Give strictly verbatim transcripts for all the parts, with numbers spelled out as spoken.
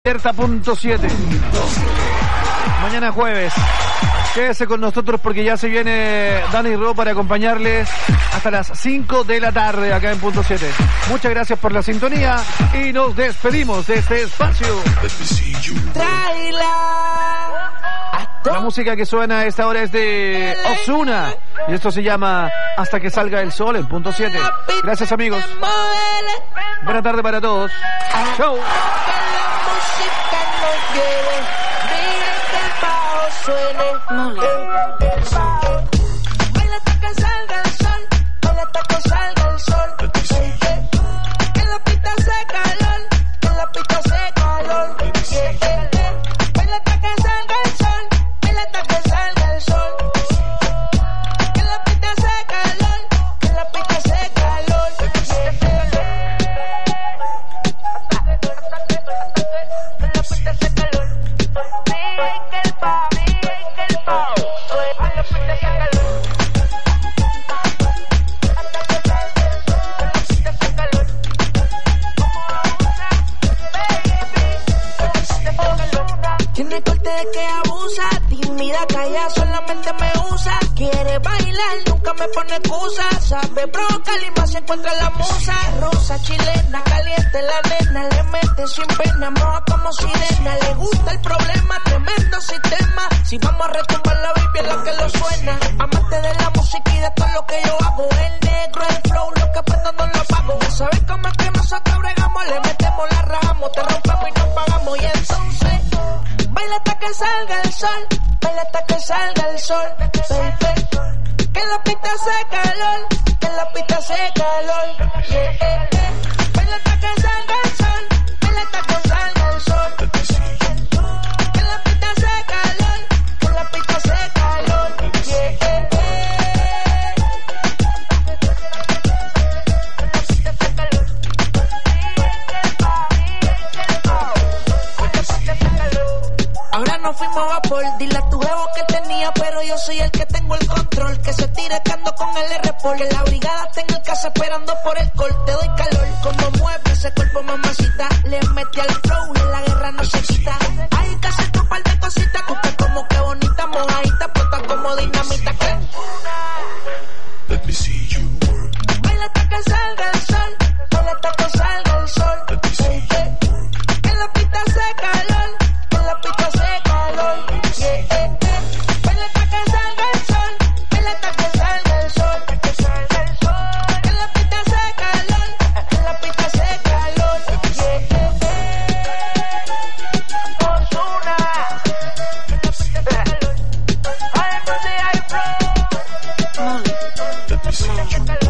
Alerta punto siete. Mañana jueves. Quédese con nosotros porque ya se viene Dani Ro para acompañarles hasta las cinco de la tarde acá en Punto siete. Muchas gracias por la sintonía y nos despedimos de este espacio. La música que suena a esta hora es de Ozuna y esto se llama Hasta que salga el sol en Punto siete. Gracias, amigos. Buena tarde para todos. Chau. Suene, eh, el bajo. Baila hasta que salga el sol, baila hasta que salga el sol. Eh, eh. Que la pista hace calor, que la pista hace calor. Eh, eh, eh. Baila hasta que salga el sol, baila hasta que salga el sol. Que la pista hace calor, que la pista hace calor. Eh, eh, eh. Que la pista hace calor. Que el bajo. Tiene corte de que abusa, tímida, calla, solamente me usa. Quiere bailar, nunca me pone excusa. Sabe brocal y más se encuentra la musa. Rosa, chilena, caliente la nena. Le mete sin pena, moja como sirena. Le gusta el problema, tremendo sistema. Si vamos a retumbar la baby es la que lo suena. Amante de la música y de todo lo que yo hago. El negro, el flow, lo que prendo no lo pago. Ya sabes cómo es que nosotros bregamos. Le metemos, la rajamos, te rompemos y nos pagamos. Y entonces baila hasta que salga el sol, baila hasta que salga el sol, perfecto. Que la pista hace calor, que la pista hace calor, yeah, yeah, yeah. Baila hasta que salga el sol, baila hasta que salga el sol. Que la pista hace calor, que la pista hace calor, yeah, yeah, yeah. Ahora nos fuimos a por, dile a tu jevo que tenía, pero yo soy el que tengo el control. Que se tire que ando con el R por. Que la brigada está en el casa esperando por el call. Te doy calor, como mueve ese cuerpo, mamacita. Le metí al flow, en la guerra no se quita. Hay que hacer tu par de cositas. Tú estás como que bonita, mojadita, puesta como dinamita. ¿Qué? Let me see you work. Baila hasta que salga el sol, baila hasta que salga el sol. Hey, hey. Que la pista hace calor, que la pista hace calor. Yeah, yeah, yeah. Baila hasta que salga el sol, baila hasta que salga el sol. Que la pista hace calor, que la pista hace calor. Yeah, yeah, yeah. Ozuna. Que la pista hace calor. I'm on the high road. Let me see you work.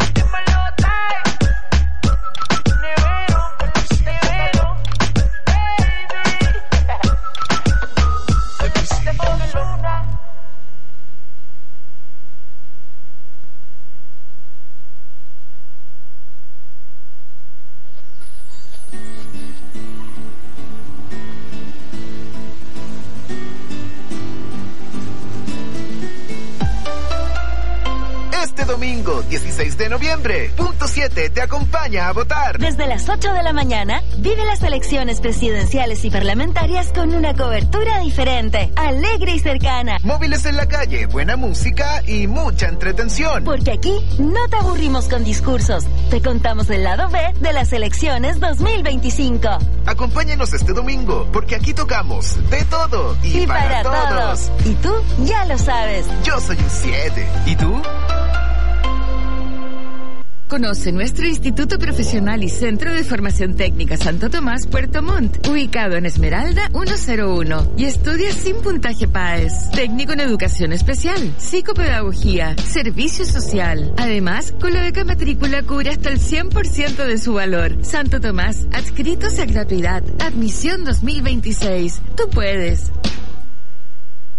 Domingo dieciséis de noviembre, Punto siete te acompaña a votar. Desde las ocho de la mañana, vive las elecciones presidenciales y parlamentarias con una cobertura diferente, alegre y cercana. Móviles en la calle, buena música y mucha entretención. Porque aquí no te aburrimos con discursos, te contamos el lado B de las elecciones dos mil veinticinco. Acompáñanos este domingo, porque aquí tocamos de todo y, y para, para todos. todos. Y tú ya lo sabes. Yo soy un siete. ¿Y tú? Conoce nuestro Instituto Profesional y Centro de Formación Técnica Santo Tomás Puerto Montt, ubicado en Esmeralda ciento uno, y estudia sin puntaje P A E S, técnico en educación especial, psicopedagogía, servicio social. Además, con la beca matrícula cubre hasta el cien por ciento de su valor. Santo Tomás, adscritos a gratuidad, admisión dos mil veintiséis. Tú puedes.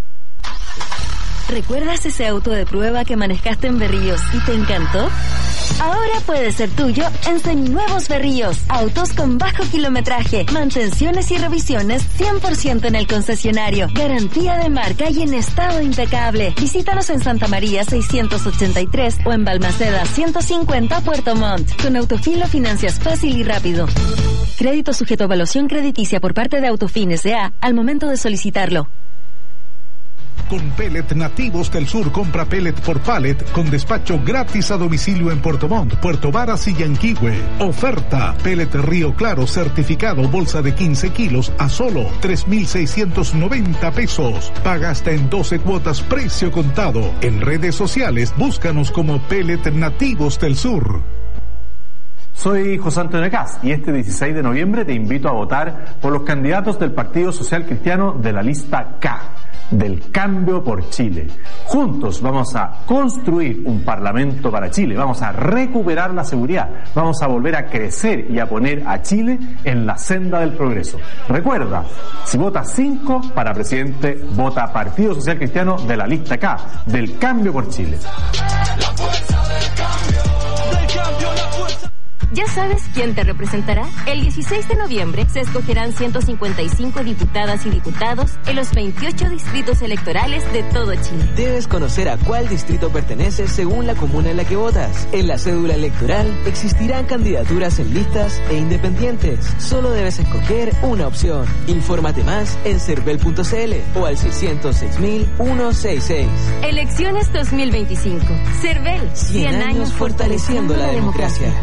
¿Recuerdas ese auto de prueba que manejaste en Berríos y te encantó? Ahora puede ser tuyo en Seminuevos Berríos. Autos con bajo kilometraje, mantenciones y revisiones cien por ciento en el concesionario. Garantía de marca y en estado impecable. Visítanos en Santa María seiscientos ochenta y tres o en Balmaceda ciento cincuenta Puerto Montt. Con Autofin lo financias fácil y rápido. Crédito sujeto a evaluación crediticia por parte de Autofin S A al momento de solicitarlo. Con Pellet Nativos del Sur, compra pellet por pallet con despacho gratis a domicilio en Puerto Montt, Puerto Varas y Yanquihue. Oferta: pellet Río Claro certificado bolsa de quince kilos a solo tres mil seiscientos noventa pesos. Paga hasta en doce cuotas precio contado. En redes sociales búscanos como Pellet Nativos del Sur. Soy José Antonio Cast y este dieciséis de noviembre te invito a votar por los candidatos del Partido Social Cristiano de la lista K, del Cambio por Chile. Juntos vamos a construir un Parlamento para Chile, vamos a recuperar la seguridad, vamos a volver a crecer y a poner a Chile en la senda del progreso. Recuerda, si votas cinco para presidente, vota Partido Social Cristiano de la lista K, del Cambio por Chile. La fuerza del cambio, del cambio, la fuerza. ¿Ya sabes quién te representará? El dieciséis de noviembre se escogerán ciento cincuenta y cinco diputadas y diputados en los veintiocho distritos electorales de todo Chile. Debes conocer a cuál distrito perteneces según la comuna en la que votas. En la cédula electoral existirán candidaturas en listas e independientes. Solo debes escoger una opción. Infórmate más en cervel punto c l o al seiscientos seis mil ciento sesenta y seis. Elecciones dos mil veinticinco. Cervel. cien años fortaleciendo la democracia.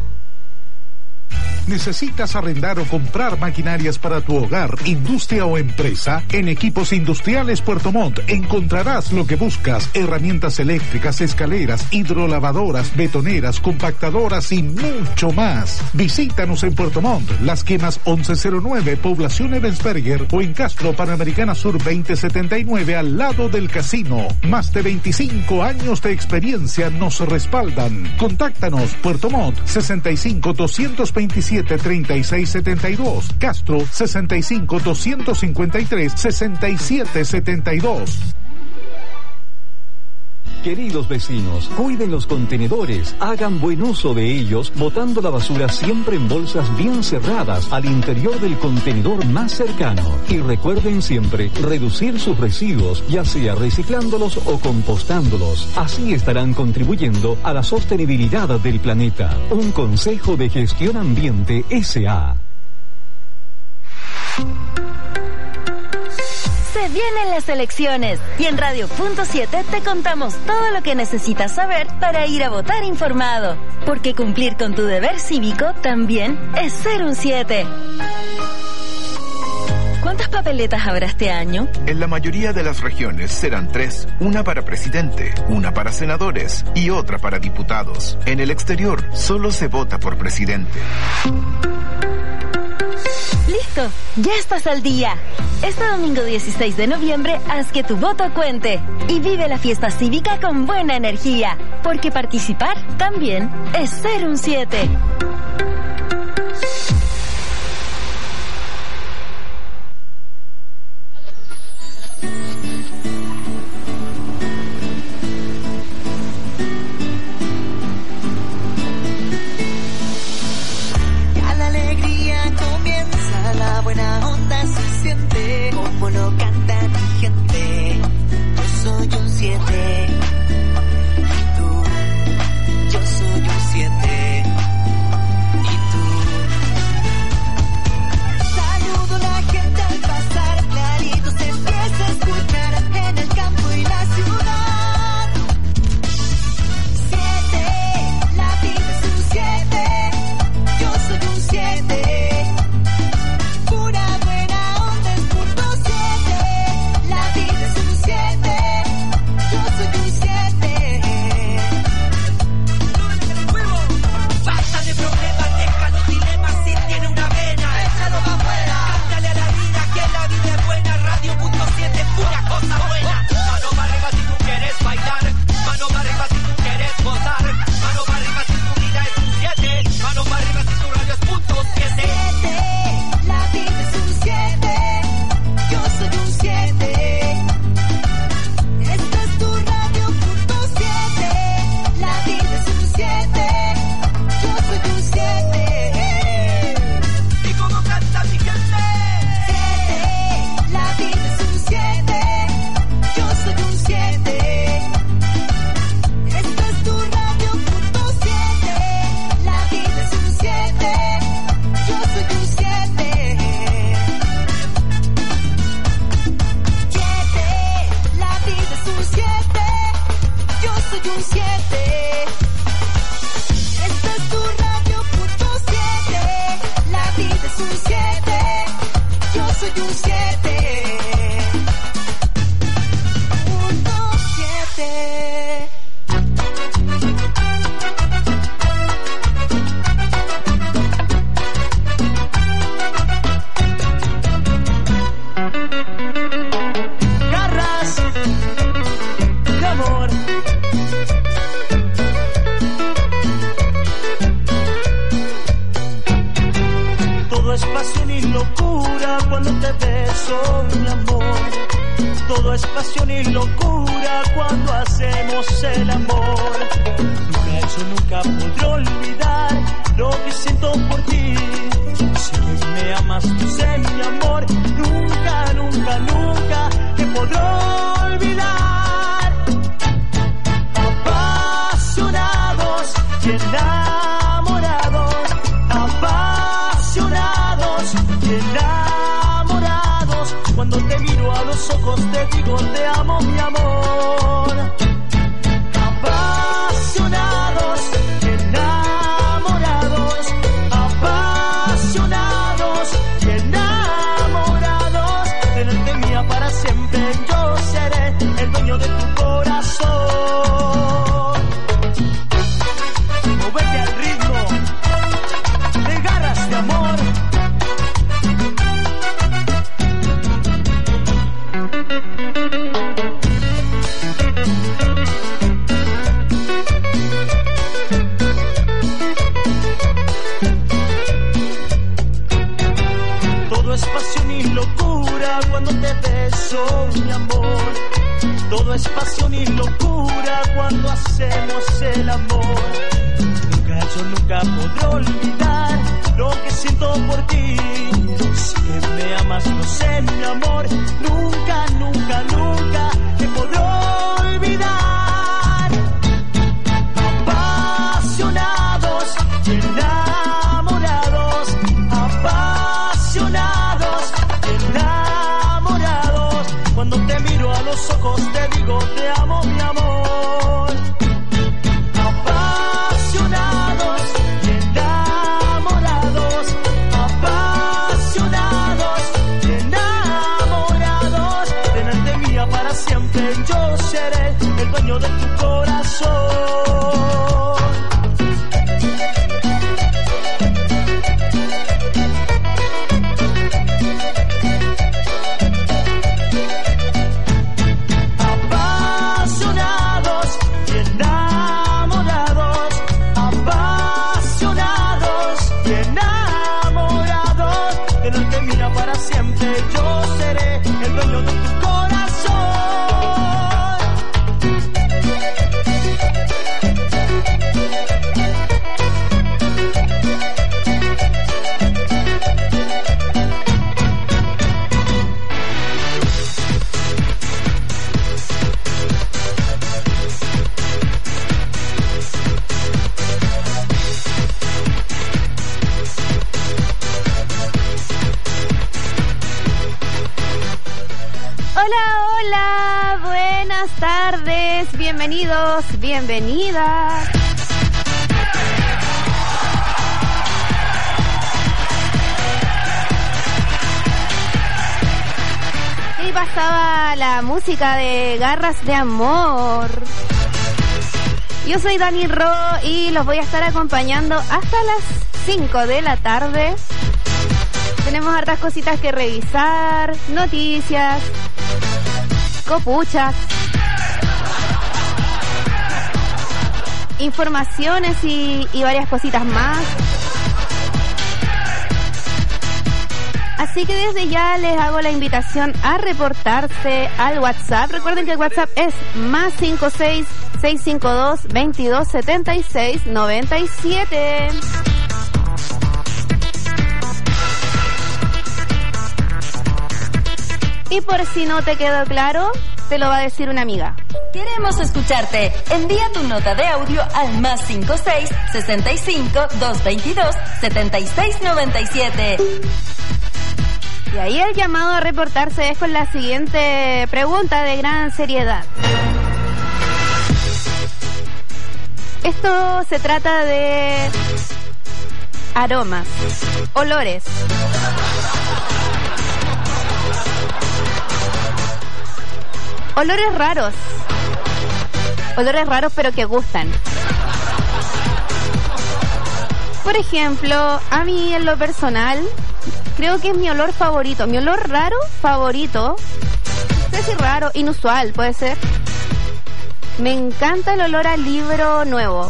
¿Necesitas arrendar o comprar maquinarias para tu hogar, industria o empresa? En Equipos Industriales Puerto Montt encontrarás lo que buscas: herramientas eléctricas, escaleras, hidrolavadoras, betoneras, compactadoras y mucho más. Visítanos en Puerto Montt, Las Quemas once cero nueve, Población Ebensberger, o en Castro, Panamericana Sur veinte setenta y nueve, al lado del casino. Más de veinticinco años de experiencia nos respaldan. Contáctanos: Puerto Montt sesenta y cinco doscientos veintisiete treinta y seis setenta y dos, Castro sesenta y cinco doscientos cincuenta y tres sesenta y siete setenta y dos. Queridos vecinos, cuiden los contenedores, hagan buen uso de ellos, botando la basura siempre en bolsas bien cerradas al interior del contenedor más cercano. Y recuerden siempre reducir sus residuos, ya sea reciclándolos o compostándolos. Así estarán contribuyendo a la sostenibilidad del planeta. Un consejo de Gestión Ambiente S A Se vienen las elecciones y en Radio Punto siete te contamos todo lo que necesitas saber para ir a votar informado. Porque cumplir con tu deber cívico también es ser un siete. ¿Cuántas papeletas habrá este año? En la mayoría de las regiones serán tres, una para presidente, una para senadores y otra para diputados. En el exterior solo se vota por presidente. ¡Listo! ¡Ya estás al día! Este domingo dieciséis de noviembre haz que tu voto cuente y vive la fiesta cívica con buena energía, porque participar también es ser un siete. Buena onda se siente, como lo canta mi gente. Yo soy un siete, y tú, yo soy un siete, y tú. Saludo a la gente al pasar, clarito se empieza a escuchar en el campo y la ciudad. Siete, la vida es un siete, yo soy un siete. Pura buena onda es punto siete. soy un siete. Punto siete. Garras de amor. Todo es pasión y locura cuando te beso, mi amor. Todo es pasión y locura cuando hacemos el amor. Nunca eso, nunca podré olvidar lo que siento por ti. Sé que me amas, tú sé mi amor. Nunca, nunca, nunca te podré olvidar. Apasionados y enamorados, apasionados y enamorados. Cuando te miro a los ojos te digo te amo, mi amor. Apasionados y enamorados, apasionados y enamorados. Delante mía para siempre yo seré el dueño de tu corazón. Móvete al ritmo de Garras de amor. Todo es pasión y locura cuando te beso, mi amor. Todo es pasión y locura cuando hacemos el amor. Nunca yo nunca podré olvidar lo que siento por ti. Si que me amas, lo sé, mi amor. Nunca, nunca, nunca te podré olvidar. Apasionados y enamorados, apasionados y enamorados. Cuando te miro a los ojos te digo te amo, mi amor. Apasionados y enamorados, apasionados y enamorados. Delante mía para siempre yo seré el dueño de tu corazón. Apasionados y enamorados, apasionados y enamorados. Delante mía para siempre yo seré el dueño de tu corazón. Hola, hola, buenas tardes, bienvenidos, bienvenidas. Y pasaba la música de Garras de Amor. Yo soy Dani Ro y los voy a estar acompañando hasta las cinco de la tarde. Tenemos hartas cositas que revisar, noticias, copuchas, informaciones y, y varias cositas más. Así que desde ya les hago la invitación a reportarse al WhatsApp. Recuerden que el WhatsApp es más cinco seis, seis cinco dos, veintidós setenta y seis noventa y siete. Y por si no te quedó claro, te lo va a decir una amiga. Queremos escucharte. Envía tu nota de audio al más cinco seis, sesenta y cinco, doscientos veintidós, setenta y seis noventa y siete. Y ahí el llamado a reportarse es con la siguiente pregunta de gran seriedad. Esto se trata de aromas, olores. Olores raros. Olores raros pero que gustan. Por ejemplo, a mí en lo personal, creo que es mi olor favorito. Mi olor raro favorito. No sé si raro, inusual puede ser. Me encanta el olor a libro nuevo.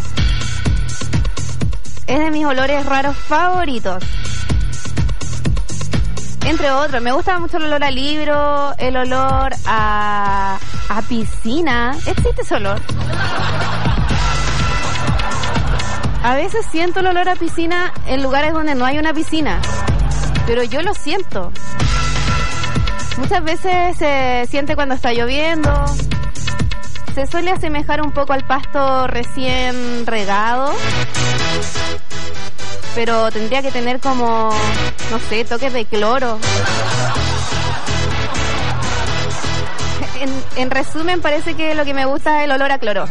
Es de mis olores raros favoritos. Entre otros, me gusta mucho el olor a libro, el olor a, a piscina. ¿Existe ese olor? A veces siento el olor a piscina en lugares donde no hay una piscina, pero yo lo siento. Muchas veces se siente cuando está lloviendo. Se suele asemejar un poco al pasto recién regado, pero tendría que tener como, no sé, toques de cloro. En, en resumen, parece que lo que me gusta es el olor a cloro.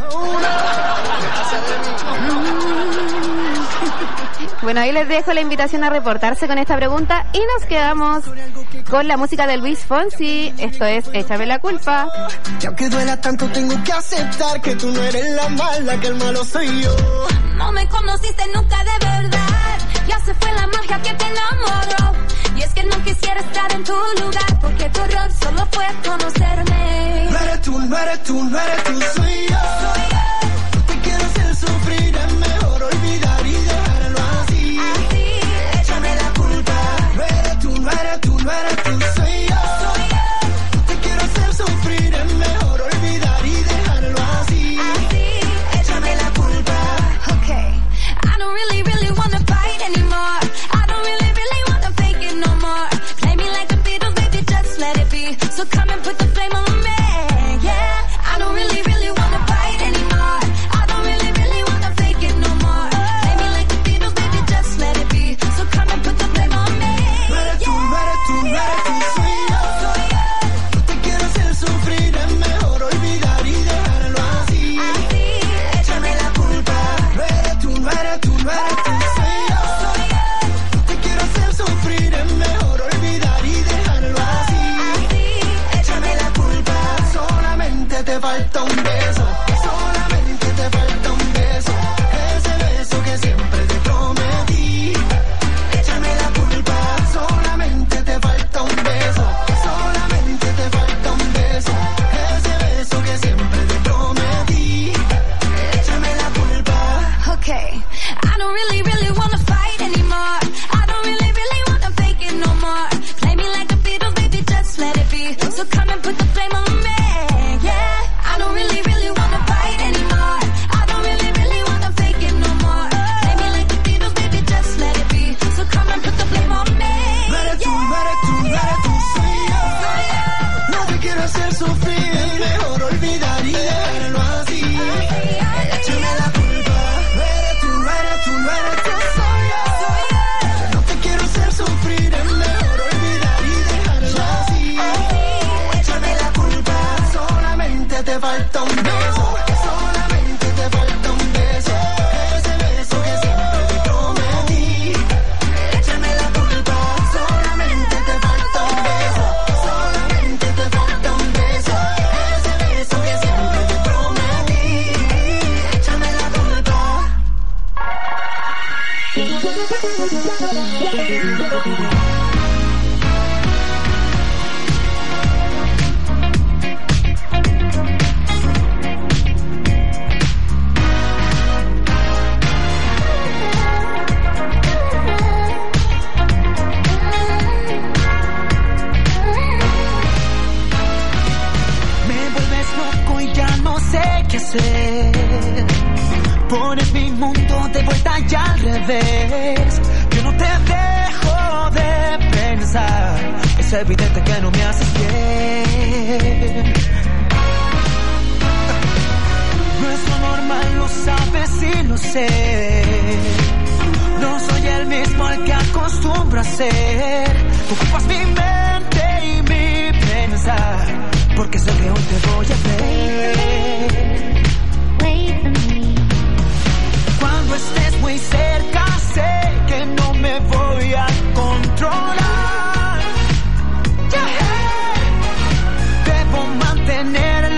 Bueno, ahí les dejo la invitación a reportarse con esta pregunta y nos quedamos con la música de Luis Fonsi. Esto es Échame la culpa. Y aunque duela tanto, tengo que aceptar que tú no eres la mala, que el malo soy yo. No me conociste nunca de verdad, ya se fue la magia que te enamoró. Y es que no quisiera estar en tu lugar, porque tu error solo fue conocerme. No eres tú, no eres tú, no eres tú, soy yo. Soy yo. Te quiero hacer sufrir, es mejor olvidar y dejarlo así. Así, échame la culpa. No eres tú, no eres tú, no eres tú, soy yo. Soy yo. Te quiero hacer sufrir, es mejor olvidar y dejarlo así. Así, échame la culpa. Okay, I don't really, really wanna fight anymore. I don't really, really wanna fake it no more. Play me like a Beatles, baby, just let it be. So come and put the flame on me. Yeah, I don't really, really wanna fight anymore. I don't really, really wanna fake it no more. Play me like the Beatles, baby, just let it be. So come and put the flame on me. No eres tú, no eres tú, no eres tú, soy yo. Soy yo. Te quiero hacer sufrir, es mejor olvidar y dejarlo así. Así, échame la culpa. No eres tú, no eres tú, no eres tú, soy yo. Soy yo. Te quiero hacer sufrir, es mejor olvidar y dejarlo así. Así, échame la culpa. Solamente te falta un beso, solamente te falta un beso, ese beso que siempre te prometí. Échame la culpa. Solamente te falta un beso, solamente te falta un beso, ese beso que siempre te prometí. Échame la culpa. Okay, I don't really, really wanna fight anymore. I don't really, really wanna fake it no more. Play me like a Beatles, baby, just let it be. So come and put the flame on me. Yeah, I don't really, really wanna fight anymore. I don't really, really wanna fake it no more. Play me like the Beatles, baby, just let it be. So come and put the flame on me. No eres tú, no eres tú, no eres tú, soy yo. No te quiero hacer sufrir, es mejor olvidar y dejarlo así. Échame la culpa. No eres tú, no eres tú, no eres tú, soy yo. No te quiero hacer sufrir, es mejor olvidar y dejarlo así. Échame la culpa. Solamente te falta un beso, solamente te falta un beso, ese beso que siempre te prometí. Échame la culpa. Solamente te falta un beso, solamente te falta un beso, ese beso que siempre te prometí. Échame la culpa. Me vuelves loco y ya no sé qué hacer. Pones mi mundo de vuelta y al revés. Yo no te dejo de pensar. Es evidente que no me haces bien. No es lo normal, lo sabes y lo sé. No soy el mismo al que acostumbro a ser. Tú ocupas mi mente y mi pensar, porque sé que hoy te voy a ver. Cuando estés muy cerca sé que no me voy a controlar. Yeah. Debo mantener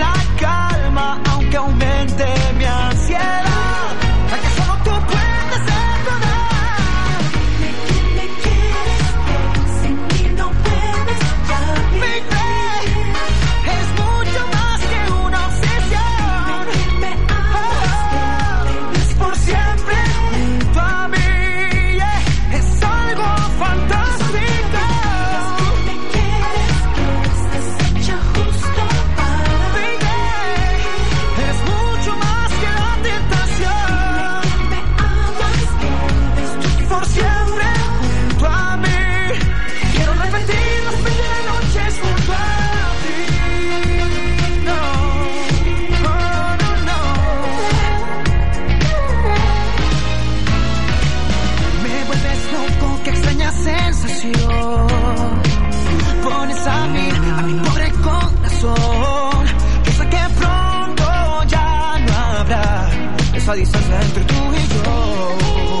esa distancia entre tú y yo.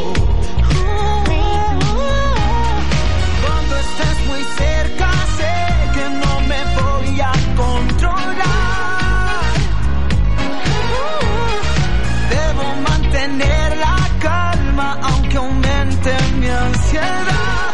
Cuando estés muy cerca sé que no me voy a controlar. Debo mantener la calma aunque aumente mi ansiedad.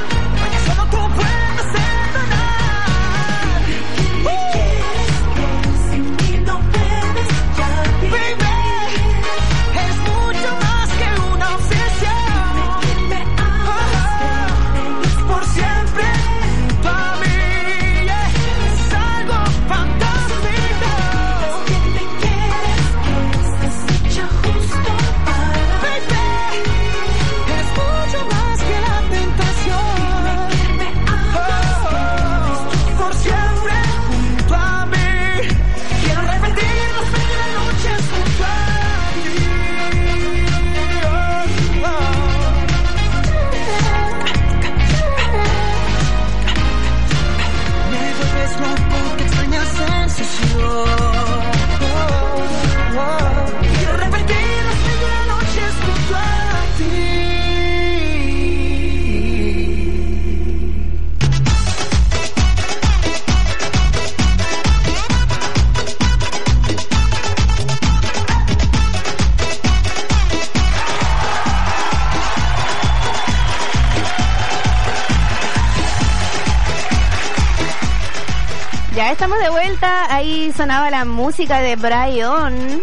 Estamos de vuelta, ahí sonaba la música de Brian.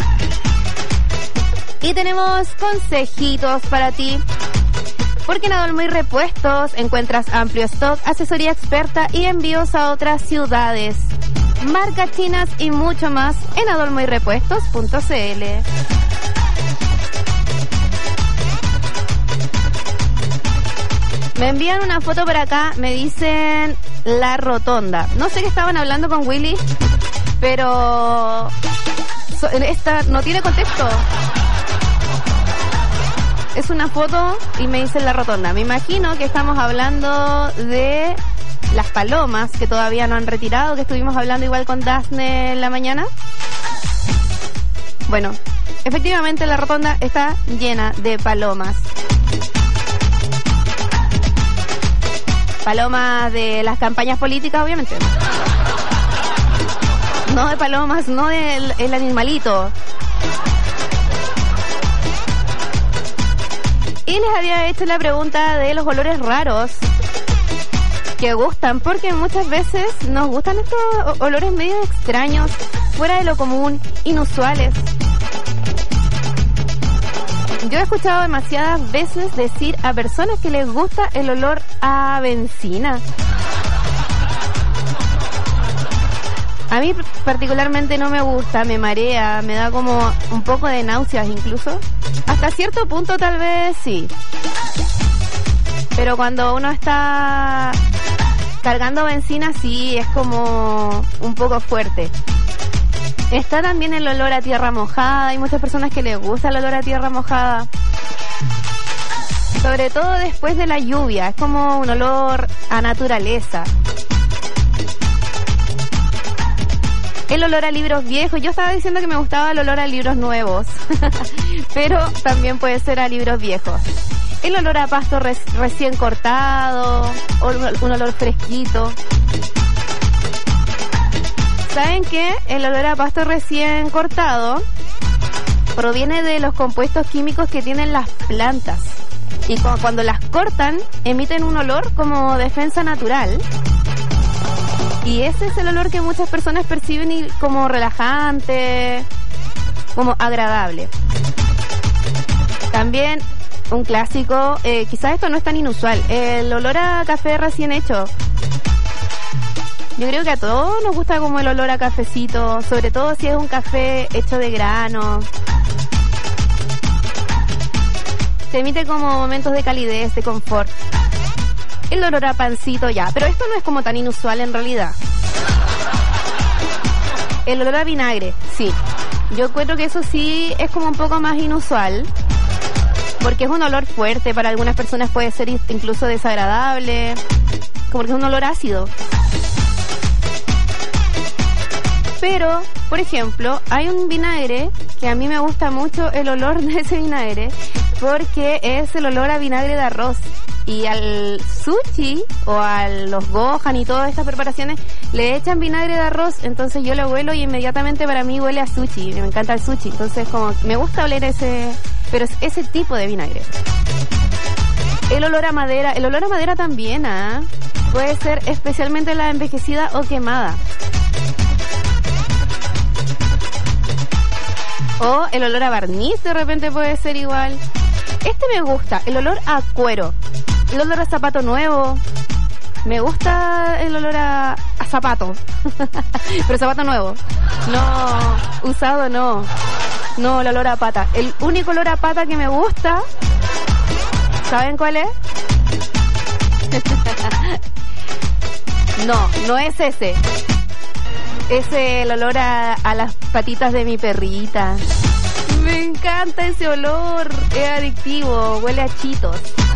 Y tenemos consejitos para ti. Porque en Adolmo y Repuestos encuentras amplio stock, asesoría experta y envíos a otras ciudades. Marcas chinas y mucho más en adolmo y repuestos punto c l. Me envían una foto por acá, me dicen La Rotonda. No sé qué estaban hablando con Willy, pero esta no tiene contexto. Es una foto y me dicen La Rotonda. Me imagino que estamos hablando de las palomas que todavía no han retirado, que estuvimos hablando igual con Dafne en la mañana. Bueno, efectivamente La Rotonda está llena de palomas. Palomas de las campañas políticas, obviamente. No de palomas, no del el animalito. Y les había hecho la pregunta de los olores raros que gustan, porque muchas veces nos gustan estos olores medio extraños, fuera de lo común, inusuales. Yo he escuchado demasiadas veces decir a personas que les gusta el olor a benzina. A mí particularmente no me gusta, me marea, me da como un poco de náuseas incluso. Hasta cierto punto tal vez sí. Pero cuando uno está cargando benzina sí es como un poco fuerte. Está también el olor a tierra mojada. Hay muchas personas que les gusta el olor a tierra mojada. Sobre todo después de la lluvia. Es como un olor a naturaleza. El olor a libros viejos. Yo estaba diciendo que me gustaba el olor a libros nuevos. Pero también puede ser a libros viejos. El olor a pasto re- recién cortado. O un olor fresquito. ¿Saben qué? El olor a pasto recién cortado proviene de los compuestos químicos que tienen las plantas. Y cuando las cortan, emiten un olor como defensa natural. Y ese es el olor que muchas personas perciben como relajante, como agradable. También un clásico, eh, quizás esto no es tan inusual, el olor a café recién hecho. Yo creo que a todos nos gusta como el olor a cafecito, sobre todo si es un café hecho de grano. Se emite como momentos de calidez, de confort. El olor a pancito ya, pero esto no es como tan inusual en realidad. El olor a vinagre, sí. Yo encuentro que eso sí es como un poco más inusual, porque es un olor fuerte, para algunas personas puede ser incluso desagradable, como que es un olor ácido. Pero Pero, por ejemplo, hay un vinagre que a mí me gusta mucho el olor de ese vinagre porque es el olor a vinagre de arroz. Y al sushi o a los gohan y todas estas preparaciones le echan vinagre de arroz, entonces yo lo huelo y inmediatamente para mí huele a sushi. Me encanta el sushi, entonces como me gusta oler ese, pero es ese tipo de vinagre. El olor a madera, el olor a madera también, ¿ah? Puede ser especialmente la envejecida o quemada. O el olor a barniz de repente puede ser igual. Este me gusta, el olor a cuero. El olor a zapato nuevo. Me gusta el olor a, a zapato. Pero zapato nuevo. No, usado no. No, el olor a pata. El único olor a pata que me gusta, ¿saben cuál es? No, no es ese. Es el olor a, a las patitas de mi perrita. Me encanta ese olor. Es adictivo, huele a chitos.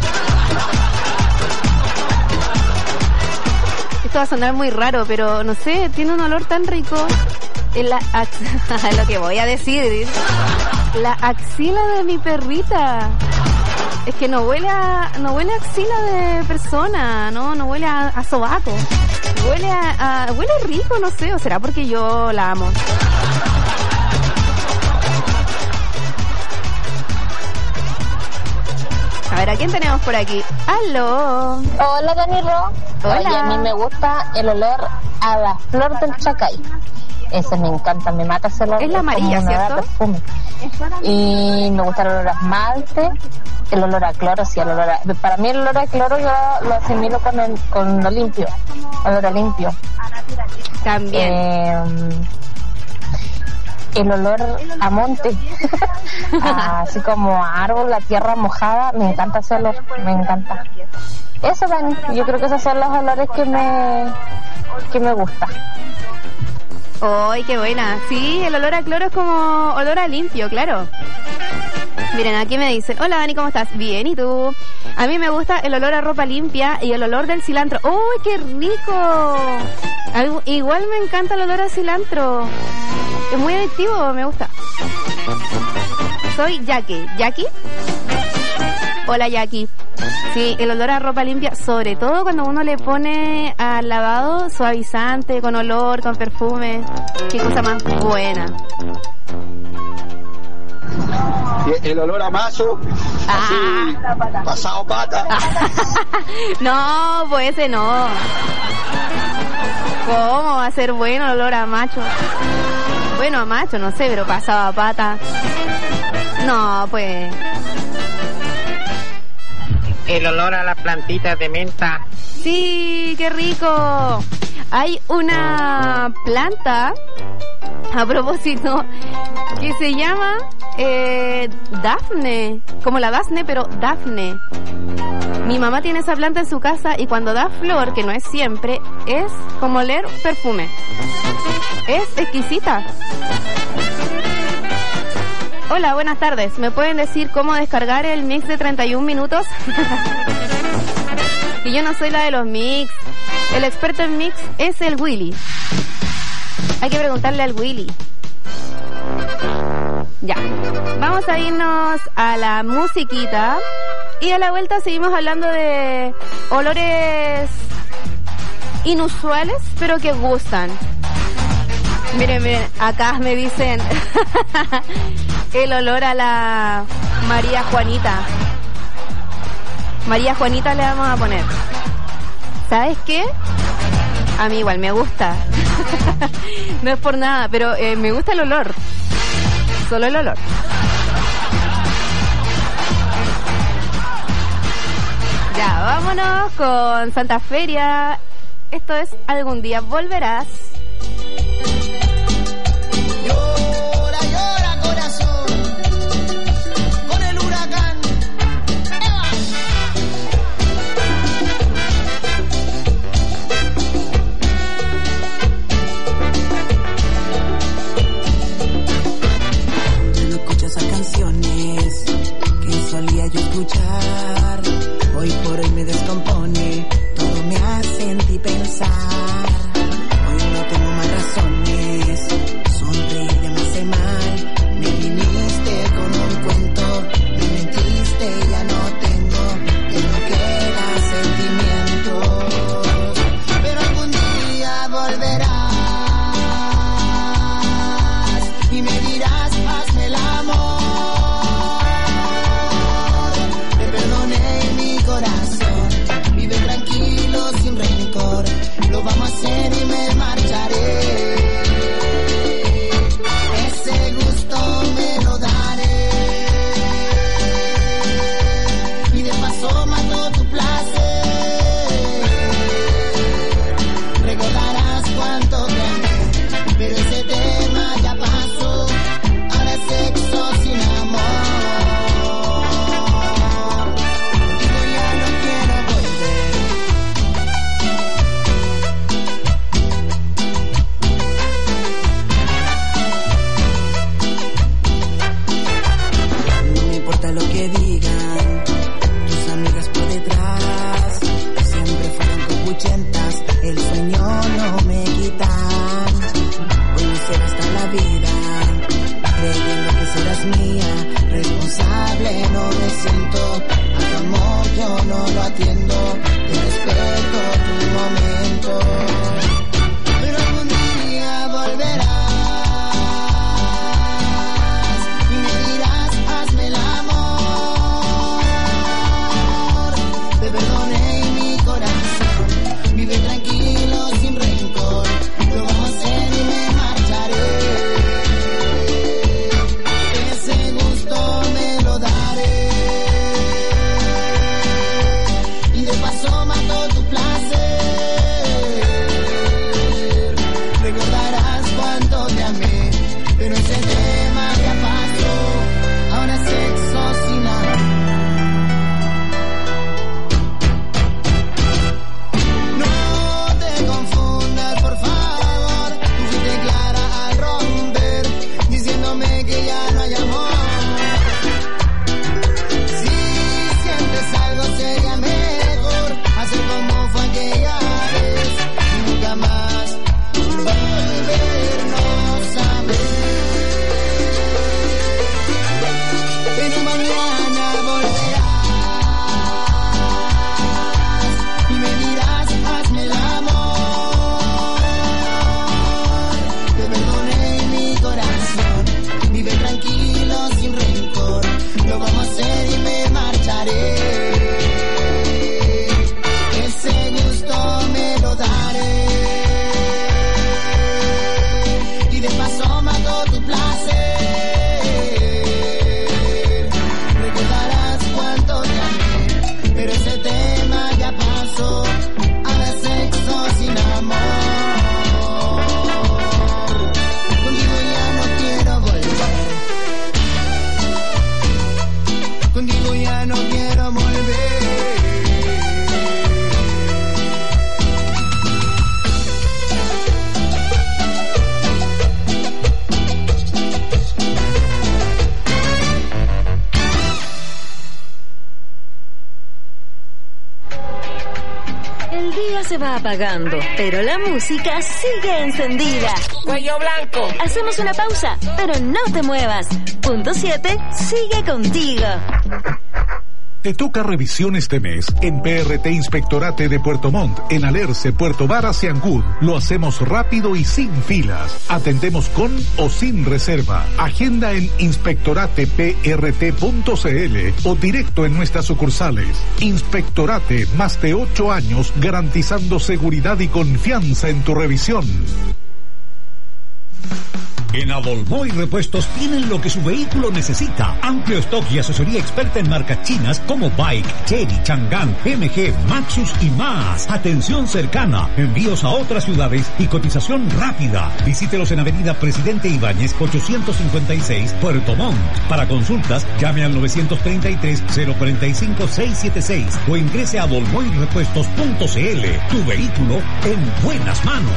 Esto va a sonar muy raro, pero no sé, tiene un olor tan rico. En la ax- lo que voy a decir. La axila de mi perrita. Es que no huele a, no huele a axila de persona, no, no huele a, a sobaco. Huele a, a, huele rico, no sé, o será porque yo la amo. A ver, ¿a quién tenemos por aquí? ¡Aló! Hola, Danilo. Hola. Oye, a mí me gusta el olor a la flor del chacay. Ese me encanta, me mata ese olor. Es la amarilla, como un olor a ¿cierto? perfume. Y me gusta el olor a esmalte, el olor a cloro, sí, el olor a... Para mí el olor a cloro yo lo asimilo con, el, con lo limpio, olor a limpio. También. Eh, el olor a monte, así como a árbol, la tierra mojada, me encanta ese olor, me encanta. Eso, Dani, yo creo que esos son los olores que me, que me gustan. ¡Ay, qué buena! Sí, el olor a cloro es como olor a limpio, claro. Miren, aquí me dicen, hola Dani, ¿cómo estás? Bien, ¿y tú? A mí me gusta el olor a ropa limpia y el olor del cilantro. ¡Uy, qué rico! Algo, igual me encanta el olor a cilantro. Es muy adictivo, me gusta. Soy Jackie. ¿Jackie? Hola, Jackie. Sí, el olor a ropa limpia, sobre todo cuando uno le pone al lavado suavizante, con olor, con perfume. Qué cosa más buena. El olor a mazo, así, ah. pasado pata. No, pues ese no. ¿Cómo va a ser bueno el olor a macho? Bueno, a macho, no sé, pero pasado a pata. No, pues... El olor a las plantitas de menta. Sí, qué rico. Hay una planta, a propósito, que se llama eh, Dafne, como la Dafne, pero Dafne. Mi mamá tiene esa planta en su casa y cuando da flor, que no es siempre, es como oler perfume. Es exquisita. Hola, buenas tardes. ¿Me pueden decir cómo descargar el mix de treinta y un minutos? Y yo no soy la de los mix. El experto en mix es el Willy. Hay que preguntarle al Willy. Ya. Vamos a irnos a la musiquita. Y a la vuelta seguimos hablando de olores inusuales, pero que gustan. Miren, miren, acá me dicen el olor a la María Juanita. María Juanita le vamos a poner. ¿Sabes qué? A mí igual me gusta. No es por nada, pero eh, me gusta el olor. Solo el olor. Ya, vámonos con Santa Feria. Esto es Algún Día Volverás. Llora, llora, corazón, con el huracán. ¡Eva! Ya no escucho esas canciones que solía yo escuchar. Hoy por hoy me descompone, todo me hace en ti pensar. Hoy no tengo más razones latiendo, te respeto tu momento. Pero algún día volverás y me dirás, hazme el amor. Te perdoné y mi corazón vive tranquilo sin rencor. Lo vamos a hacer y me marcharé. Ese gusto me lo daré. Y de paso mato tu placer. Recordarás cuánto te amé, pero ese tema ya pasó. Ahora sexo sin amor. No te confundas, por favor. Tú fuiste clara al romper, diciéndome que ya no hay amor. Si sientes algo sería mejor hacer como fue aquella vez y nunca más volvernos a ver. Pero mañana volverás y me dirás, hazme el amor. Te perdoné y mi corazón vive tranquilo sin rencor. Lo vamos a hacer y me marcharé. Ese gusto me lo daré. Y de paso mato tu placer. Recordarás cuánto te amé, pero ese tema ya pasó. Ahora sexo sin amor. Contigo ya no quiero volver. Contigo ya no quiero volver. El día se va apagando, pero la música sigue encendida. Cuello blanco. Hacemos una pausa, pero no te muevas. Punto siete sigue contigo. Te toca revisión este mes en P R T Inspectorate de Puerto Montt, en Alerce, Puerto Varas y Ancud. Lo hacemos rápido y sin filas. Atendemos con o sin reserva. Agenda en inspectorate p r t punto c l o directo en nuestras sucursales. Inspectorate, más de ocho años garantizando seguridad y confianza en tu revisión. En Adolmoy Repuestos tienen lo que su vehículo necesita. Amplio stock y asesoría experta en marcas chinas como Bike, Chery, Chang'an, M G, Maxus y más. Atención cercana, envíos a otras ciudades y cotización rápida. Visítelos en Avenida Presidente Ibáñez ochocientos cincuenta y seis, Puerto Montt. Para consultas, llame al nueve tres tres, cero cuatro cinco, seis siete seis o ingrese a adolmoy repuestos punto c l. Tu vehículo en buenas manos.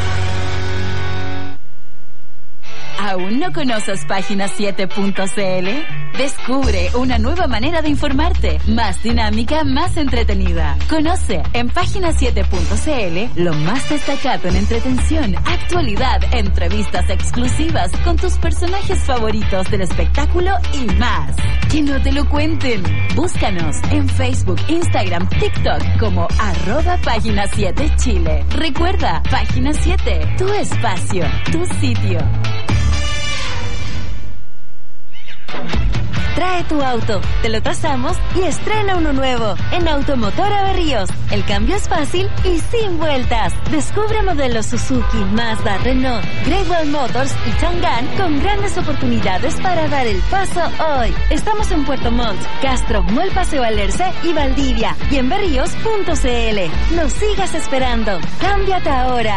¿Aún no conoces Página siete punto c l? Descubre una nueva manera de informarte, más dinámica, más entretenida. Conoce en Página siete punto c l lo más destacado en entretención, actualidad, entrevistas exclusivas con tus personajes favoritos del espectáculo y más. Que no te lo cuenten. Búscanos en Facebook, Instagram, TikTok como arroba Página siete Chile. Recuerda, Página siete, tu espacio, tu sitio. Trae tu auto, te lo tasamos y estrena uno nuevo en Automotora Berríos. El cambio es fácil y sin vueltas. Descubre modelos Suzuki, Mazda, Renault, Great Wall Motors y Chang'an con grandes oportunidades para dar el paso hoy. Estamos en Puerto Montt, Castro, Mall Paseo Alerce y Valdivia y en berríos punto c l. No sigas esperando. Cámbiate ahora.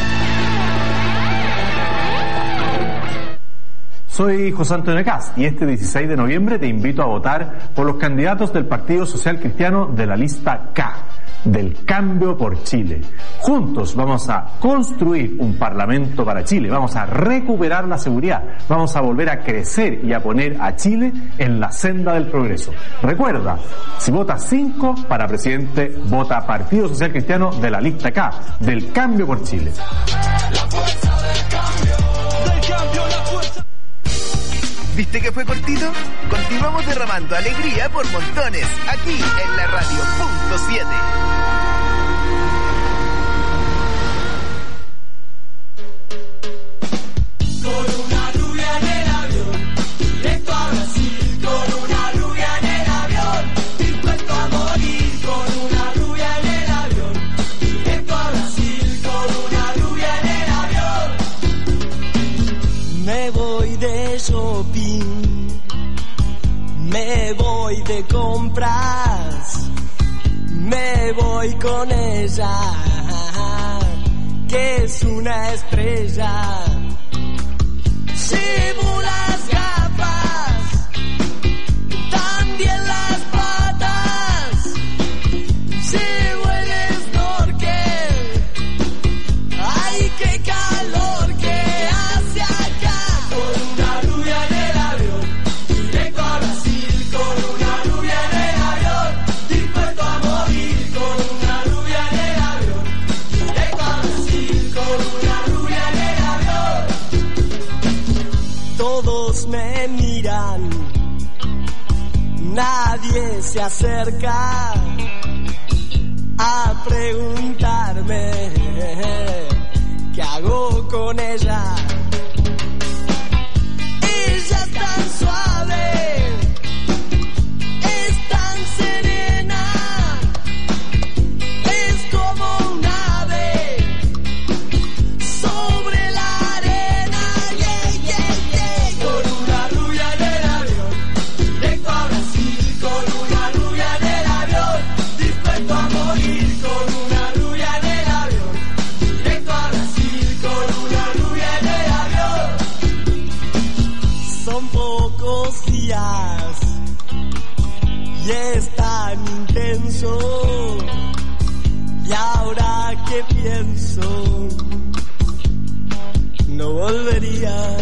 Soy José Antonio Cast y este dieciséis de noviembre te invito a votar por los candidatos del Partido Social Cristiano de la lista K, del Cambio por Chile. Juntos vamos a construir un Parlamento para Chile, vamos a recuperar la seguridad, vamos a volver a crecer y a poner a Chile en la senda del progreso. Recuerda, si votas cinco para presidente, vota Partido Social Cristiano de la lista K, del Cambio por Chile. La fuerza del cambio, del cambio, la fuerza. ¿Sentiste que fue cortito? Continuamos derramando alegría por montones, aquí en la radio punto siete. Con una rubia en el avión, directo a Brasil. Con una rubia en el avión, dispuesto a morir. Con una rubia en el avión, directo a Brasil. Con una rubia en el avión. Me voy de shopping, me voy de compras, me voy con ella, que es una estrella. Llevo las gafas, también las patas, llevo el snorkel. Ay, qué calor que hace acá. Con una rubia en el avión, directo a Brasil. Con una rubia en el avión, dispuesto a morir. Con una rubia en el avión, directo a Brasil. Con una rubia en el avión. Todos me miran, nadie se acerca a preguntarme qué hago con ella. Ella es tan suave, es tan serena, es como un ave sobre la arena. Yeah, yeah, yeah. Con una rubia en el avión, directo a Brasil. Con una rubia en el avión, dispuesto a morir. Con una rubia en el avión, directo a Brasil. Con una rubia en el avión. Son pocos días y es tan intenso. Y ahora que pienso, no volvería.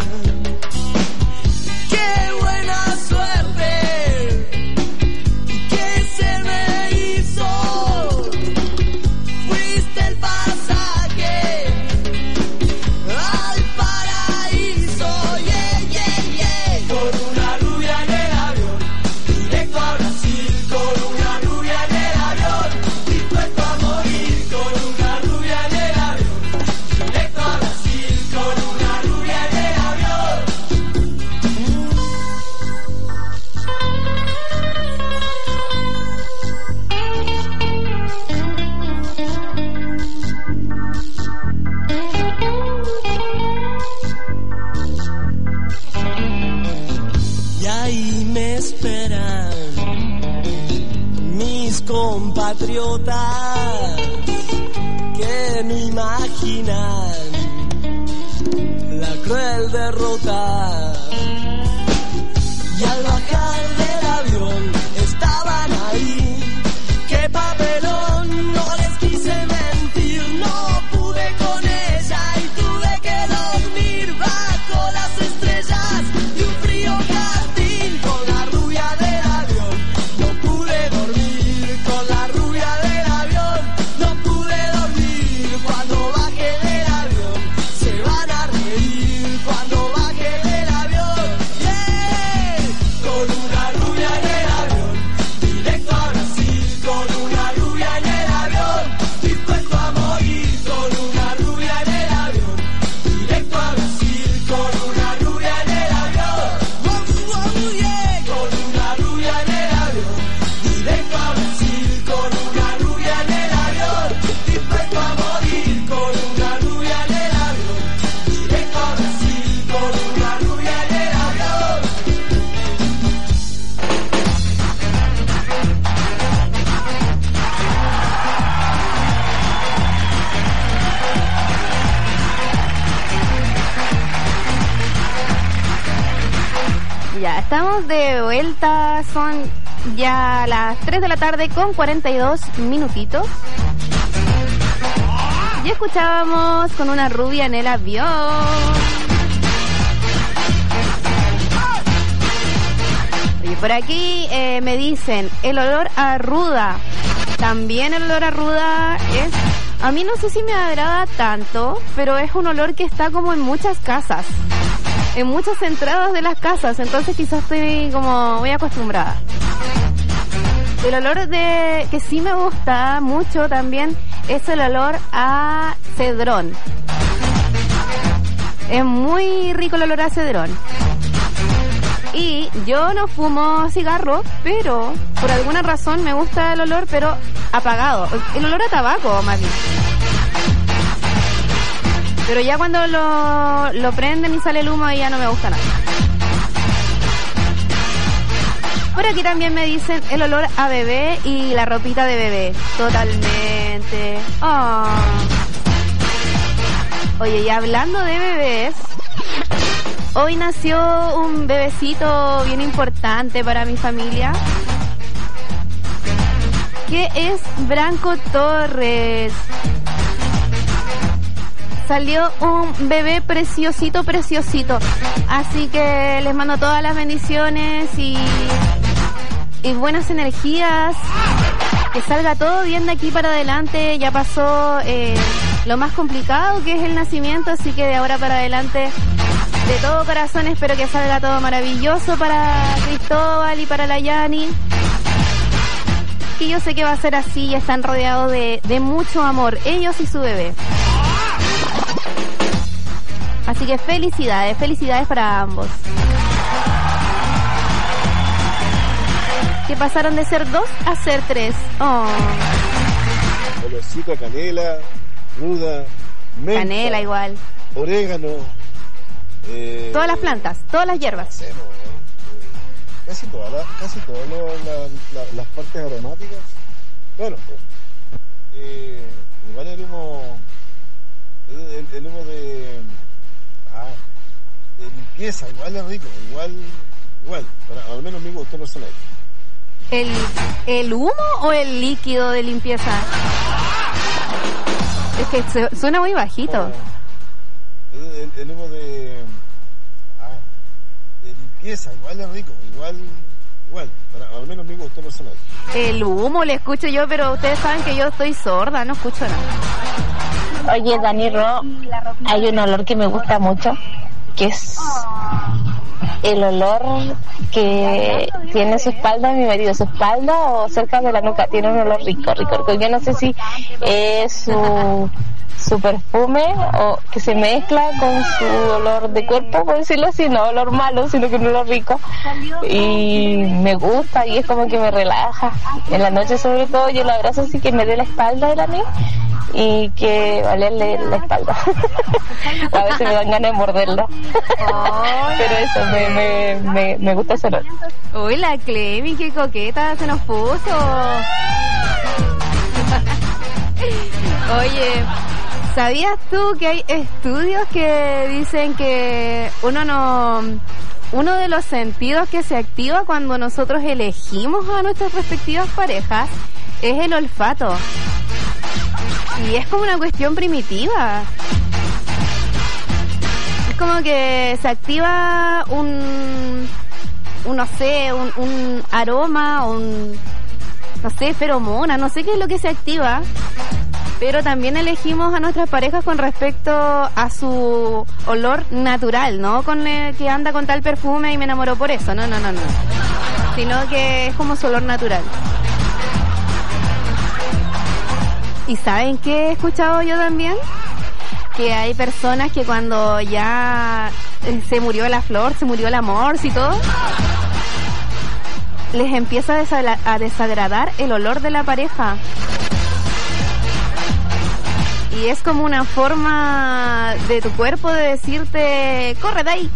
¡Qué buena suerte! ¿Qué se me hizo? Fuiste el pasaje al paraíso. Yeah, yeah, yeah. Con una rubia en el avión, directo a Brasil. Con una rubia en el avión, dispuesto a morir. Con una rubia en el avión, directo a Brasil. Con una rubia en el avión. Y ahí me esperan mis compatriotas que no imaginan la cruel derrota. Y al bajar del avión estaban ahí, qué papelón, no les quise mentir, no pude con ella y tuve que dormir bajo las estrellas y un frío jardín. Con la rubia del avión no pude dormir, con la rubia del avión no pude dormir. Cuando baje del avión se van a reír, cuando baje del avión, yeah. Con una rubia en el avión, directo a Brasil. Con una rubia en el avión, dispuesto a morir. Con una rubia en el avión, directo a Brasil. Con una rubia en el avión, wow, wow, yeah. Con una rubia en el avión, directo a Brasil. Con una rubia en el avión, dispuesto a morir. Con una rubia en el avión, directo a Brasil. Con una rubia en el avión. Ya, estamos de vuelta, son ya las tres de la tarde con cuarenta y dos minutitos. Y escuchábamos Con una rubia en el avión. Oye, por aquí eh, me dicen, el olor a ruda. También el olor a ruda es... A mí no sé si me agrada tanto, pero es un olor que está como en muchas casas. en muchas entradas de las casas, entonces quizás estoy como muy acostumbrada. El olor de que sí me gusta mucho también es el olor a cedrón. Es muy rico el olor a cedrón. Y yo no fumo cigarro, pero por alguna razón me gusta el olor, pero apagado. El olor a tabaco, más bien. Pero ya cuando lo, lo prenden y sale el humo, ya no me gusta nada. Por aquí también me dicen el olor a bebé y la ropita de bebé. Totalmente. Oh. Oye, y hablando de bebés, hoy nació un bebecito bien importante para mi familia, que es Branco Torres. Salió un bebé preciosito, preciosito. Así que les mando todas las bendiciones y, y buenas energías. Que salga todo bien de aquí para adelante. Ya pasó eh, lo más complicado, que es el nacimiento. Así que de ahora para adelante, de todo corazón, espero que salga todo maravilloso para Cristóbal y para la Yani. Que yo sé que va a ser así y están rodeados de, de mucho amor, ellos y su bebé. Así que felicidades, felicidades para ambos. Que pasaron de ser dos a ser tres. Oh. Olorcito a canela, ruda, menta, canela igual, orégano. Eh, todas las plantas, todas las hierbas. Cero, eh, casi todas las, casi todas lo, la, la, las partes aromáticas. Bueno, eh, igual el humo, el, el, el humo de, ah, de limpieza, igual es rico, igual, igual, para, al menos mi gusto personal. ¿El, ¿El humo o el líquido de limpieza? Es que se, suena muy bajito. El, el, el humo de, ah, de limpieza, igual es rico, igual, igual, para, al menos mi gusto personal. El humo le escucho yo, pero ustedes saben que yo estoy sorda, no escucho nada. Oye, Dani Ro, hay un olor que me gusta mucho, que es el olor que tiene su espalda, mi marido, su espalda o cerca de la nuca, tiene un olor rico, rico, rico. Yo no sé si es su, su perfume o que se mezcla con su olor de cuerpo, por decirlo así, no olor malo, sino que un olor rico. Y me gusta y es como que me relaja. En la noche sobre todo yo lo abrazo así que me dé la espalda de la mí y que valerle la espalda. A veces me dan ganas de morderlo. Pero eso, me, me, me, me gusta ese olor. Uy, la Clemi, qué coqueta se nos puso. Oye, ¿sabías tú que hay estudios que dicen que uno no... uno de los sentidos que se activa cuando nosotros elegimos a nuestras respectivas parejas es el olfato? Y es como una cuestión primitiva. Es como que se activa un, un no sé, un, un aroma, un, no sé, feromona, no sé qué es lo que se activa. Pero también elegimos a nuestras parejas con respecto a su olor natural, ¿no? Con el que anda con tal perfume y me enamoró por eso, no, no, no, no. Sino que es como su olor natural. ¿Y saben qué he escuchado yo también? Que hay personas que cuando ya se murió la flor, se murió el amor y todo, les empieza a, desagra- a desagradar el olor de la pareja. Y es como una forma de tu cuerpo de decirte, corre de ahí.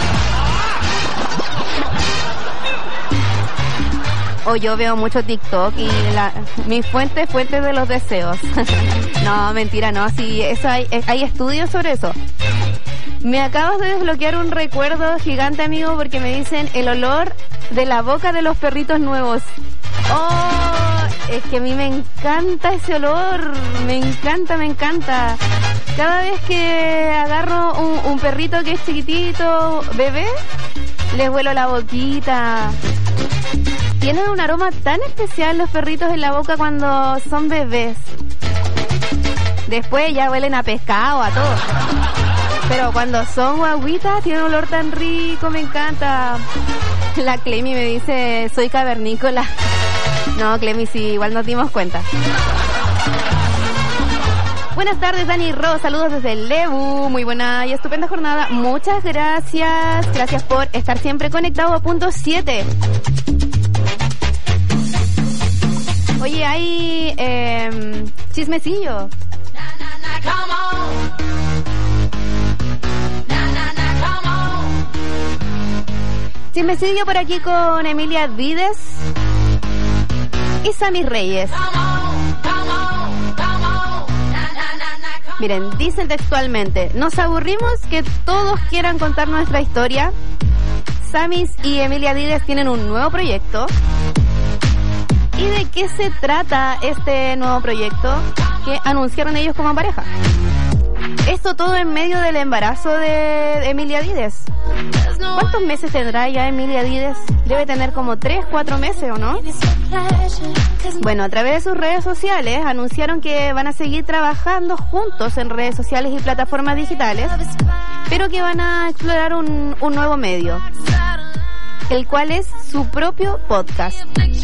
O yo veo mucho TikTok y la, mi fuente es fuente de los deseos. No, mentira, no, sí, eso hay, hay estudios sobre eso. Me acabas de desbloquear un recuerdo gigante, amigo, porque me dicen el olor de la boca de los perritos nuevos. Oh, es que a mí me encanta ese olor, me encanta, me encanta. Cada vez que agarro un, un perrito que es chiquitito, bebé, les huelo la boquita. Tienen un aroma tan especial los perritos en la boca cuando son bebés. Después ya huelen a pescado, a todo. Pero pero cuando son guaguitas tienen un olor tan rico, me encanta. La Clemi me dice, soy cavernícola. No, Clemi, sí, igual nos dimos cuenta. Buenas tardes, Dani Ro, saludos desde el Lebu, muy buena y estupenda jornada, muchas gracias, gracias por estar siempre conectado a punto siete. Oye, hay eh, chismecillo. Chismecillo por aquí con Emilia Vides y Sammy Reyes. Miren, dicen textualmente, nos aburrimos que todos quieran contar nuestra historia. Sammy y Emilia Vides tienen un nuevo proyecto. ¿Y de qué se trata este nuevo proyecto que anunciaron ellos como pareja? Esto todo en medio del embarazo de Emilia Vides. ¿Cuántos meses tendrá ya Emilia Vides? Debe tener como tres, cuatro meses, ¿o no? Bueno, a través de sus redes sociales anunciaron que van a seguir trabajando juntos en redes sociales y plataformas digitales, pero que van a explorar un, un nuevo medio, el cual es su propio podcast.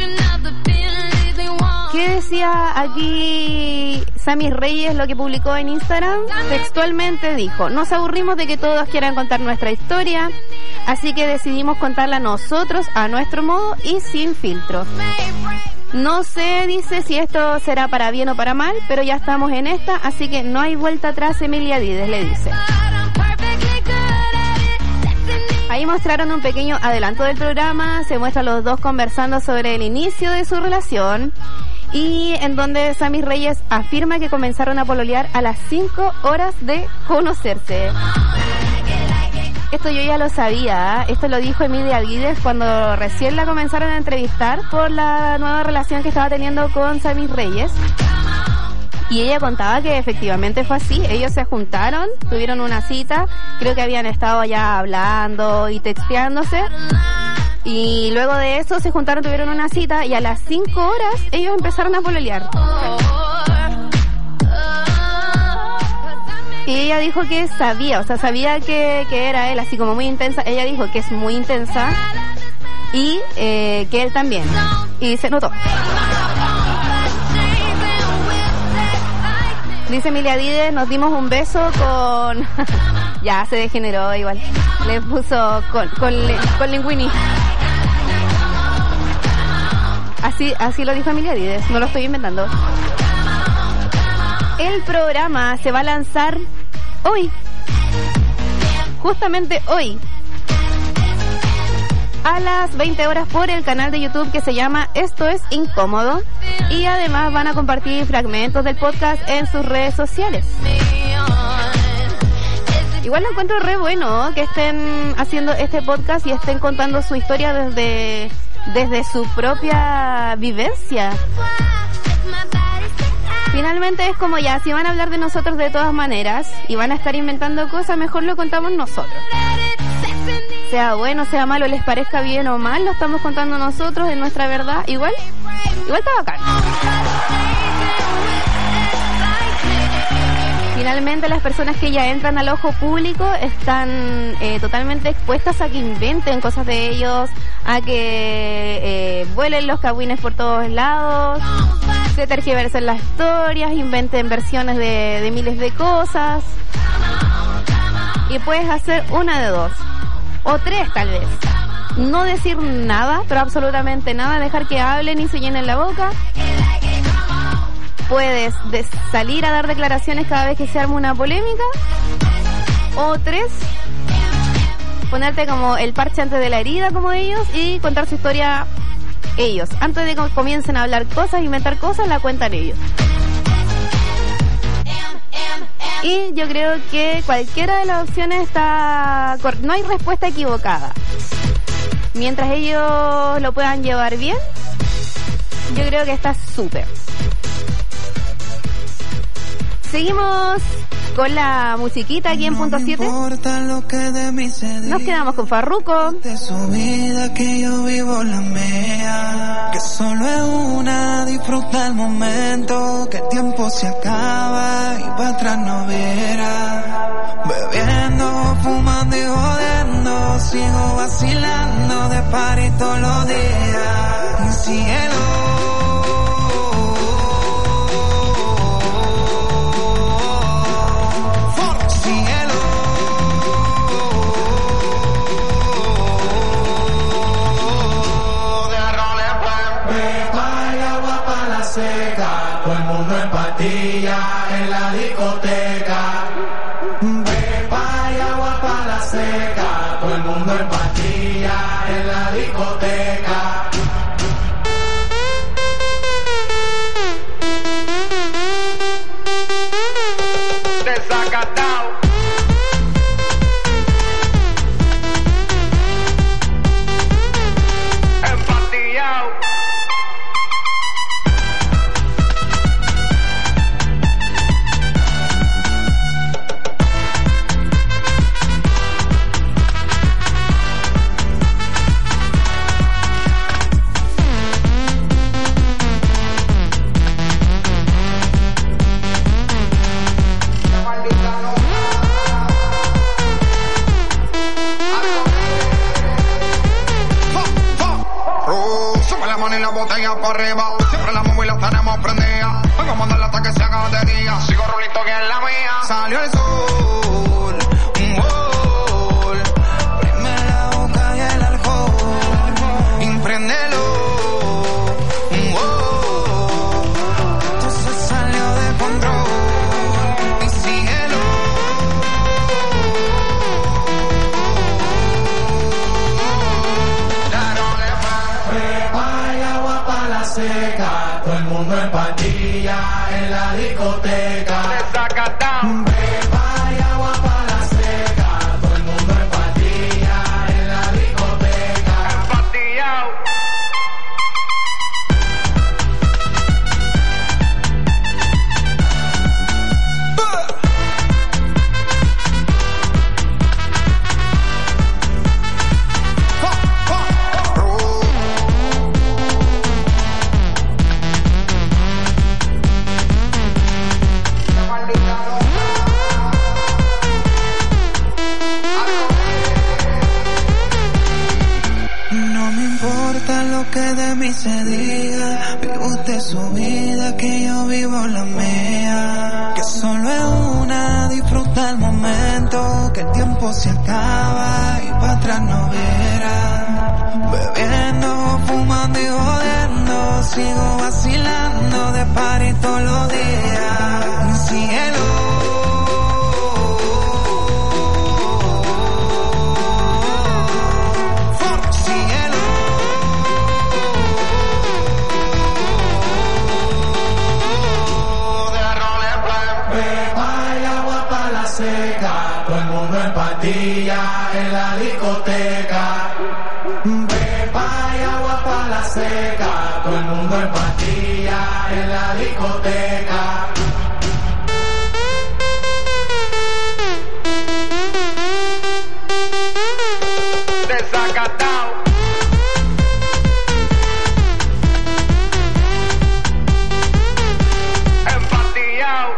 ¿Qué decía aquí Sammy Reyes, lo que publicó en Instagram? Textualmente dijo, nos aburrimos de que todos quieran contar nuestra historia, así que decidimos contarla nosotros a nuestro modo y sin filtro. No sé, dice, si esto será para bien o para mal, pero ya estamos en esta, así que no hay vuelta atrás, Emilia Vides, le dice. Ahí mostraron un pequeño adelanto del programa, se muestran los dos conversando sobre el inicio de su relación y en donde Sammy Reyes afirma que comenzaron a pololear a las cinco horas de conocerse. Esto yo ya lo sabía, ¿eh? Esto lo dijo Emilia Vides cuando recién la comenzaron a entrevistar por la nueva relación que estaba teniendo con Sammy Reyes. Y ella contaba que efectivamente fue así, ellos se juntaron, tuvieron una cita, creo que habían estado ya hablando y texteándose, y luego de eso se juntaron, tuvieron una cita, y a las cinco horas ellos empezaron a pololear. Y ella dijo que sabía, o sea, sabía que, que era él, así como muy intensa, ella dijo que es muy intensa, y eh, que él también, y se notó. Dice Emilia Vides, nos dimos un beso con... ya, se degeneró igual. Le puso con, con, con Linguini. Así, así lo dijo Emilia Vides, no lo estoy inventando. El programa se va a lanzar hoy. Justamente hoy. A las veinte horas por el canal de YouTube que se llama Esto es Incómodo, y además van a compartir fragmentos del podcast en sus redes sociales. Igual lo encuentro re bueno, ¿no?, que estén haciendo este podcast y estén contando su historia desde, desde su propia vivencia. Finalmente es como ya, si van a hablar de nosotros de todas maneras y van a estar inventando cosas, mejor lo contamos nosotros. Sea bueno, sea malo, les parezca bien o mal, lo estamos contando nosotros en nuestra verdad. Igual, igual está bacán. Finalmente las personas que ya entran al ojo público están eh, totalmente expuestas a que inventen cosas de ellos, a que eh, vuelen los cagüines por todos lados, se tergiversen las historias, inventen versiones de, de miles de cosas. Y puedes hacer una de dos. O tres tal vez. No decir nada, pero absolutamente nada, dejar que hablen y se llenen la boca. Puedes de salir a dar declaraciones cada vez que se arma una polémica. O tres, ponerte como el parche antes de la herida como ellos y contar su historia ellos. Antes de que comiencen a hablar cosas, inventar cosas, la cuentan ellos. Y yo creo que cualquiera de las opciones está... no hay respuesta equivocada. Mientras ellos lo puedan llevar bien, yo creo que está súper. Seguimos con la musiquita aquí en punto siete. Nos quedamos con Farruko. De su vida que yo vivo la mía, que solo es una, disfruta el momento, que el tiempo se acaba y para atrás no verá. Bebiendo sigo vacilando de party todos los días. Cielo. Todo el mundo en patilla en la discoteca. Pepa y agua para la seca. Todo el mundo en patilla en la discoteca. Desacatao. Empatillao. Botella para arriba, siempre la móvil la tenemos prendida. Vengo a mandarla hasta que se haga de día. Sigo rulito que es la mía. Salió el sol, un gol. Prime la boca y el alcohol. Impréndelo, un gol. Entonces salió de control. Y síguelo. Seca, todo el mundo en patilla en la discoteca. Desacatao. Pepa y agua para la seca, todo el mundo en patilla en la discoteca. Empatillao. Que de mí se diga, vive usted su vida, que yo vivo la mía. Que solo es una, disfruta el momento, que el tiempo se acaba y para atrás no verá. Bebiendo, fumando y jodiendo, sigo vacilando de party todos los días. Cielo. Seca, todo el mundo en patilla en la discoteca. Pepa y agua para la seca, todo el mundo en patilla en la discoteca. Desacatao. Empatillao.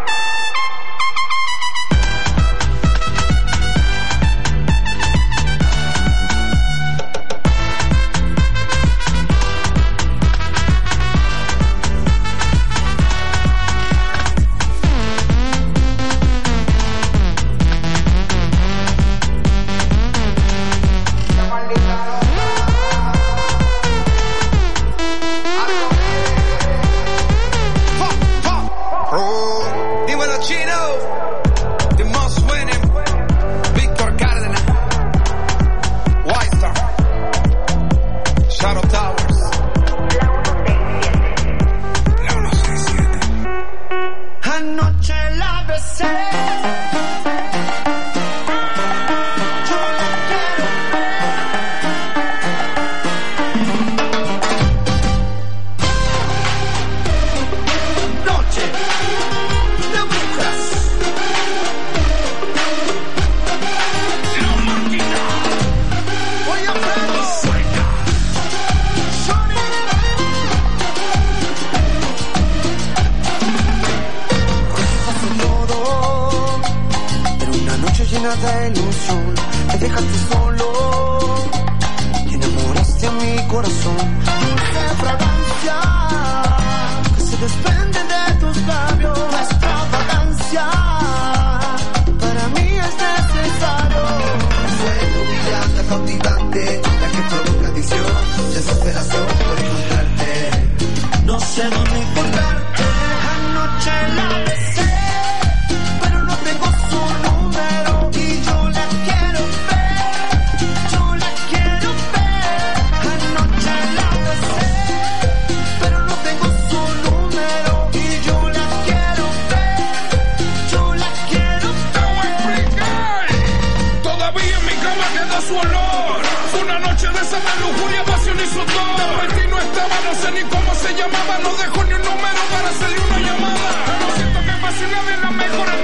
ilusión, me dejaste solo y enamoraste a mi corazón. Dulce fragancia que se desprende de tus labios, la extravagancia para mí es necesario. Fue tu mirada cautivante la que provoca adicción, desesperación por encontrarte. No sé dónde encontrarte. Anoche la besé, pero no tengo su número y yo la quiero ver, yo la quiero ver. Anoche la besé, pero no tengo su número y yo la quiero ver, yo la quiero ver. Todavía en mi cama queda su olor. Fue una noche de esa de lujuria, pasión y sudor. Después no estaba, no sé ni cómo se llamaba, no dejó ni un número para hacerle una llamada. Pero siento que fácil nadie la mejor